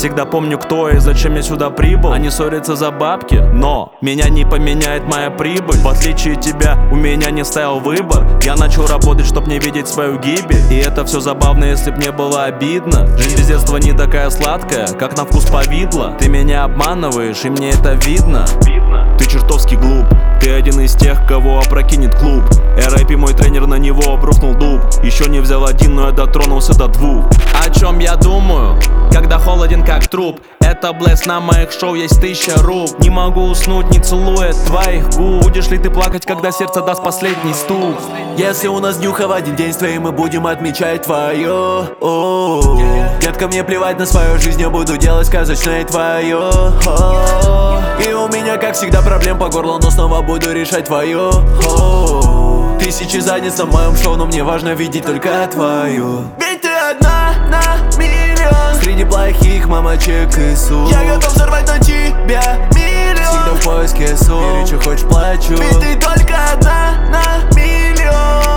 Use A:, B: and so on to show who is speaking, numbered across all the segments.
A: Всегда помню, кто и зачем я сюда прибыл. Они ссорятся за бабки, но меня не поменяет моя прибыль. В отличие от тебя, у меня не стоял выбор. Я начал работать, чтоб не видеть свою гибель. И это все забавно, если б не было обидно. Жизнь без детства не такая сладкая, как на вкус повидло. Ты меня обманываешь, и мне это видно. Ты чертовски глуп. Ты один из тех, кого опрокинет клуб. R.I.P. мой тренер, на него обрухнул дуб. Еще не взял один, но я дотронулся до двух. О чем я думаю, когда холоден как труп? Это блэс, на моих шоу есть 1000 рук. Не могу уснуть, не целуя твоих губ. Будешь ли ты плакать, когда сердце даст последний стук?
B: Если у нас днюха в один день с твоим, мы будем отмечать твою. Детка, мне плевать на свою жизнь, я буду делать сказочной твою. И у меня, как всегда, проблем по горлу, но снова буду решать твою. Тысячи задниц на моем шоу, но мне важно видеть только твою. Ведь ты одна на миллион среди плохих мамочек и сук. Я готов взорвать на тебя миллион. Всегда в поиске сумм, бери, что хочешь, плачу. Ведь ты только одна на миллион.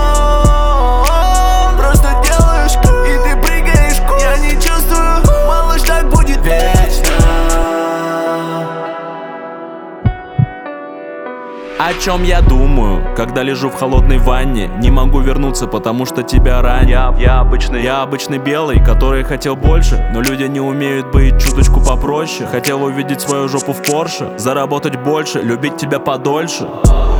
B: Просто делаешь и ты прыгаешь. Я не чувствую, малыш, так будет вечно.
A: О чем я думаю, когда лежу в холодной ванне? Не могу вернуться, потому что тебя ранят. Я обычный белый, который хотел больше, но люди не умеют быть чуточку попроще. Хотел увидеть свою жопу в Порше, заработать больше, любить тебя подольше.